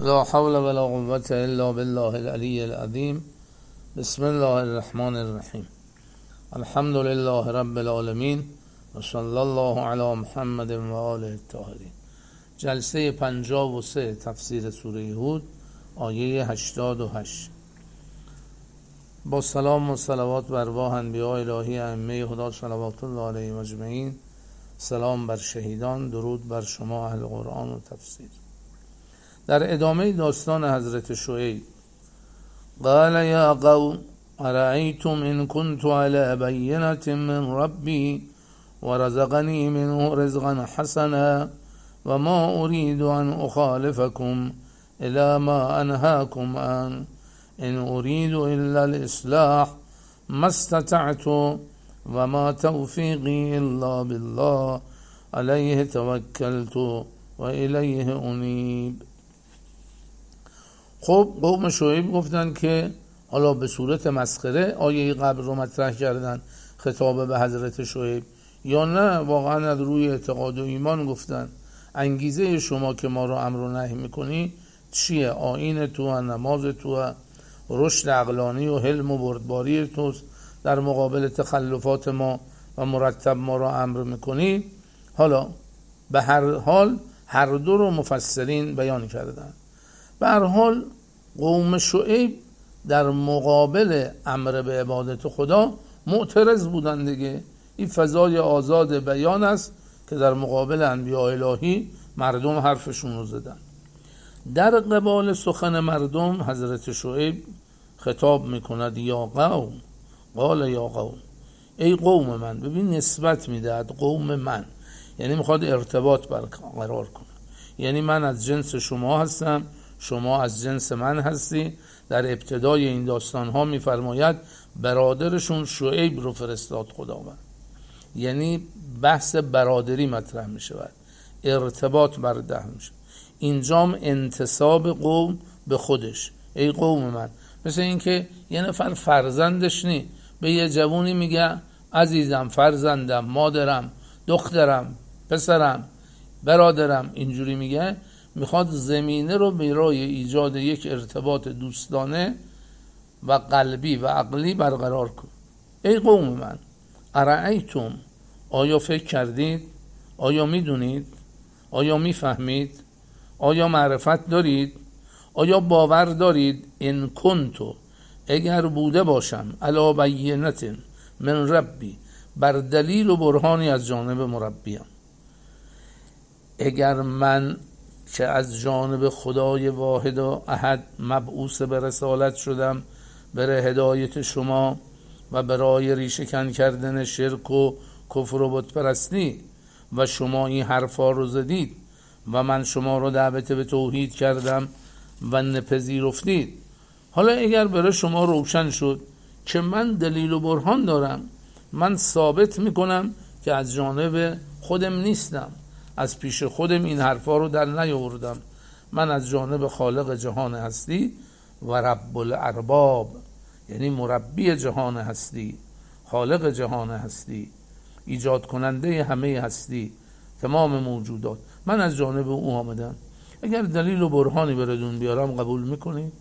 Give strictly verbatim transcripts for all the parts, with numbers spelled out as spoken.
لا حول ولا قوة الا بالله العلی العظیم. بسم الله الرحمن الرحیم. الحمد لله رب العالمین و صلی الله علی محمد و آله الطاهرین. جلسه پنجاه و سه تفسیر سوره هود، آیه هشتاد و هشت. با سلام و صلوات بر ارواح انبیاء الهی ائمه هدی صلوات الله علیهم اجمعین. سلام بر شهیدان، درود بر شما اهل قرآن و تفسیر. در ادامه داستان حضرت شعیب، قال یا قوم ارأیتم ان كنت على بینة من ربی ورزقنی منه رزقا حسنا وما اريد ان اخالفكم الى ما انهاكم عنه ان اريد الا الاصلاح ما استطعت وما توفیقی الا بالله علیه توکلت و الیه انیب. خب قوم شعیب گفتن که حالا به صورت مسخره آیه قبل رو مطرح کردن خطاب به حضرت شعیب، یا نه واقعا از روی اعتقاد و ایمان گفتن انگیزه شما که ما رو امر و نهی میکنی چیه؟ آیین تو و نماز تو و رشد عقلانی و حلم و بردباری توست، در مقابل تخلفات ما و مرتب ما رو امر میکنی. حالا به هر حال هر دو رو مفسرین بیان کردن. به هر حال قوم شعیب در مقابل امر به عبادت خدا معترض بودن دیگه. این فضای آزاد بیان است که در مقابل انبیاء الهی مردم حرفشون رو زدن. در قبال سخن مردم حضرت شعیب خطاب میکند یا قوم، قال یا قوم، ای قوم من. ببین نسبت میدهد قوم من، یعنی میخواد ارتباط برقرار کنه، یعنی من از جنس شما هستم، شما از جنس من هستی. در ابتدای این داستان ها میفرماید برادرشون شعیب رو فرستاد خداوند، یعنی بحث برادری مطرح میشود، ارتباط برده میشه. اینجام انتساب قوم به خودش، ای قوم من. مثل اینکه یه نفر فرزندش نی به یه جوونی میگه عزیزم، فرزندم، مادرم، دخترم، پسرم، برادرم، اینجوری میگه. میخواد زمینه رو برای ایجاد یک ارتباط دوستانه و قلبی و عقلی برقرار کن. ای قوم من، ارأیتم، آیا فکر کردید؟ آیا میدونید؟ آیا میفهمید؟ آیا معرفت دارید؟ آیا باور دارید؟ ان کنتو، اگر بوده باشم، علی بینة من ربی، بر دلیل و برهانی از جانب مربیم، اگر من که از جانب خدای واحد و احد مبعوث به رسالت شدم بر هدایت شما و برای ریشه‌کن کردن شرک و کفر و بت پرستی، و شما این حرفا رو زدید و من شما رو دعوت به توحید کردم و نپذیرفتید. حالا اگر برای شما روشن شد که من دلیل و برهان دارم، من ثابت میکنم که از جانب خودم نیستم، از پیش خودم این حرفا رو در نیاوردم، من از جانب خالق جهان هستی و رب الارباب، یعنی مربی جهان هستی، خالق جهان هستی، ایجاد کننده همه هستی، تمام موجودات، من از جانب او آمدم. اگر دلیل و برهانی بردون بیارم قبول میکنید؟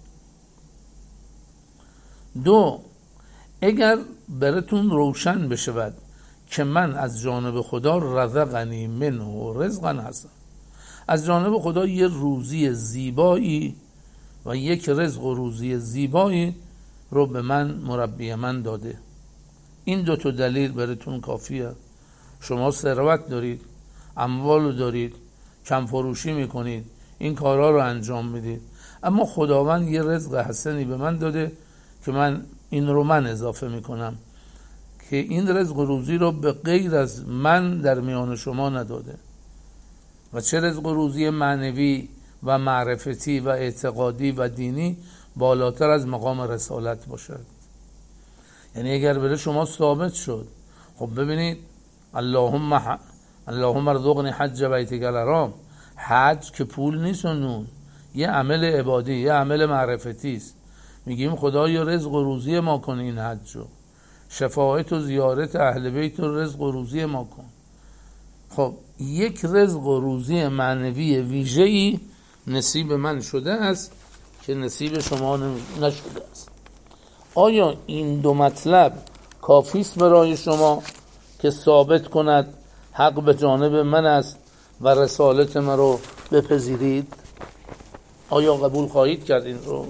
دو، اگر براتون روشن بشود که من از جانب خدا رزقنی منه رزقا حسن، از جانب خدا یه روزی زیبایی و یک رزق و روزی زیبایی رو به من مربی من داده، این دو تا دلیل براتون کافیه. شما ثروت دارید، اموال دارید، کم فروشی میکنید، این کارها رو انجام میدید، اما خداوند یه رزق حسنی به من داده که من این رو من اضافه میکنم، که این رزق و روزی رو به غیر از من در میان شما نداده. و چه رزق و روزی معنوی و معرفتی و اعتقادی و دینی بالاتر از مقام رسالت باشد. یعنی اگر بره شما ثابت شد، خب ببینید اللهم ح... اللهم ارزقنی حج بیتک الحرام، حج که پول نیست و نون، یه عمل عبادی، یه عمل معرفتی است. میگیم خدایا رزق و روزی ما کن این حج رو، شفاعت و زیارت اهل بیت و رزق و روزی ما کن. خب یک رزق و روزی معنوی ویژه‌ای نصیب من شده است که نصیب شما نشده است. آیا این دو مطلب کافی است برای شما که ثابت کند حق به جانب من است و رسالت من رو بپذیرید؟ آیا قبول خواهید کرد این رو؟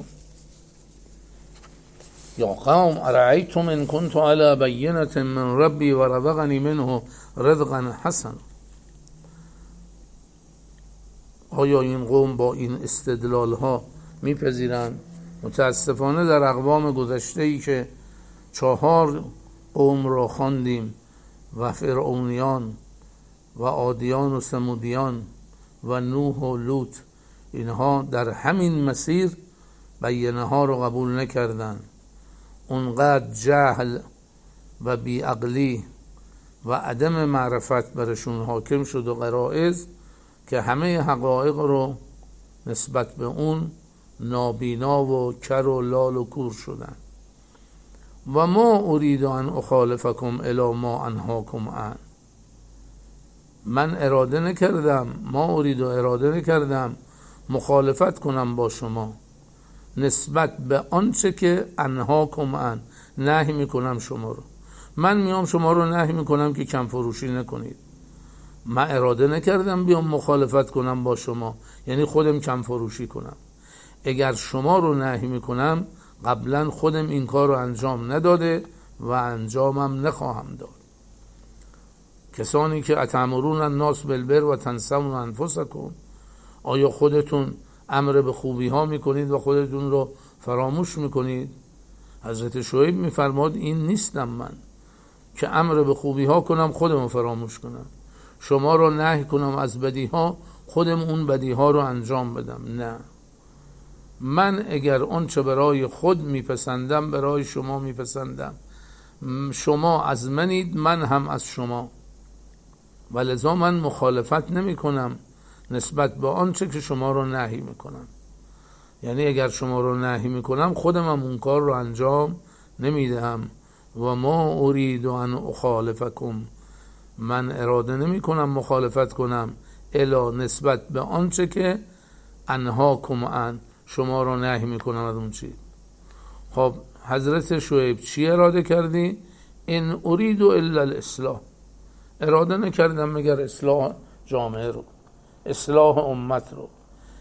یا قوم ارأیتم ان کنت علی بینة من ربی و رزقنی منه رزقا حسنا. آیا این قوم با این استدلال ها میپذیرند؟ متاسفانه در اقوام گذشته ای که چهار قوم را خواندیم و فرعونیان و عادیان و ثمودیان و نوح و لوط، اینها در همین مسیر بینه ها رو قبول نکردند. اونقدر جهل و بیعقلی و عدم معرفت برشون حاکم شد و غرائز که همه حقایق رو نسبت به اون نابینا و کر و لال و کور شدن. و ما ارید ان اخالفکم الی ما انهاکم عن. من اراده نکردم، ما ارید و اراده نکردم مخالفت کنم با شما نسبت به آنچه که انهاکم عن، نهی میکنم شما رو. من میام شما رو نهی میکنم که کم فروشی نکنید. من اراده نکردم بیام مخالفت کنم با شما، یعنی خودم کم فروشی کنم. اگر شما رو نهی میکنم قبلا خودم این کار رو انجام نداده و انجامم نخواهم داد. کسانی که اتأمرون الناس بالبر و تنسون انفسکم، آیا خودتون امر به خوبی ها میکنید و خودتون رو فراموش میکنید؟ حضرت شعیب میفرماد این نیستم من که امر به خوبی ها کنم خودم رو فراموش کنم، شما رو نهی کنم از بدی ها خودم اون بدی ها رو انجام بدم. نه، من اگر اون چه برای خود میپسندم برای شما میپسندم. شما از منید، من هم از شما، و لذا من مخالفت نمی کنم نسبت به آنچه که شما رو نهی میکنم. یعنی اگر شما رو نهی میکنم خودم هم اون کار رو انجام نمیدهم. و ما ارید ان اخالفکم، من اراده نمی کنم مخالفت کنم الا نسبت به آنچه که انهاکم عن، شما رو نهی میکنم از اون چیز. خب حضرت شعیب چی اراده کردی؟ ان ارید الا الاصلاح، اراده نکردم مگر اصلاح جامعه رو، اصلاح امت رو،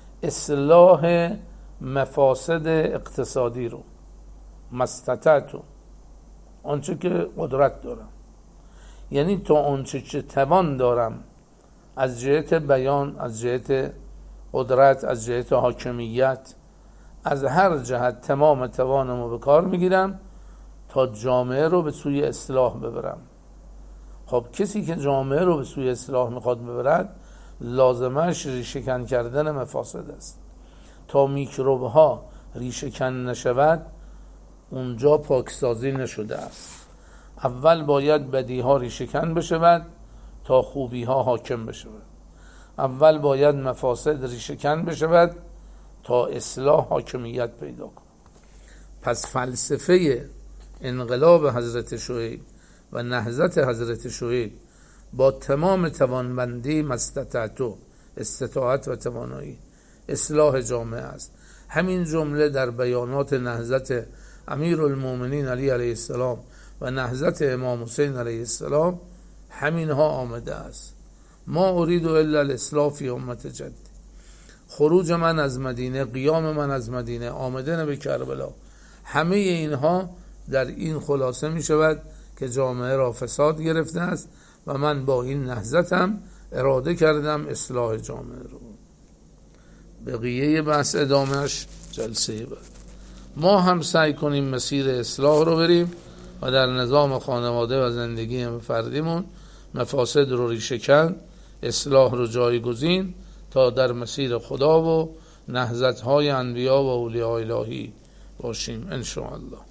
اصلاح مفاسد اقتصادی رو، مستطعتو، آنچه که قدرت دارم، یعنی تا آنچه که توان دارم از جهت بیان، از جهت قدرت، از جهت حاکمیت، از هر جهت تمام توانمو به کار میگیرم تا جامعه رو به سوی اصلاح ببرم. خب کسی که جامعه رو به سوی اصلاح میخواد ببرد لازمش ریشه‌کن کردن مفاسد است. تا میکروب ها ریشه‌کن نشود اونجا پاکسازی نشده است. اول باید بدی ها ریشه‌کن بشود تا خوبی ها حاکم بشود. اول باید مفاسد ریشه‌کن بشود تا اصلاح حاکمیت پیدا کند. پس فلسفه انقلاب حضرت شعیب و نهضت حضرت شعیب با تمام توانمندی، مستطاعت، استطاعت و توانایی اصلاح جامعه است. همین جمله در بیانات نهضت امیرالمومنین علی علیه السلام و نهضت امام حسین علیه السلام همینها آمده است. ما ارید الا الاصلاح فی امت جدی. خروج من از مدینه، قیام من از مدینه، آمدن به کربلا، همه اینها در این خلاصه می شود که جامعه را فساد گرفته است و من با این نهضتم اراده کردم اصلاح جامعه رو. بقیه بحث ادامهش جلسه بعد. ما هم سعی کنیم مسیر اصلاح رو بریم و در نظام خانواده و زندگی فردیمون مفاسد رو ریشه کن، اصلاح رو جایگزین تا در مسیر خدا و نهضت‌های انبیا و اولیاء الهی باشیم ان شاء الله.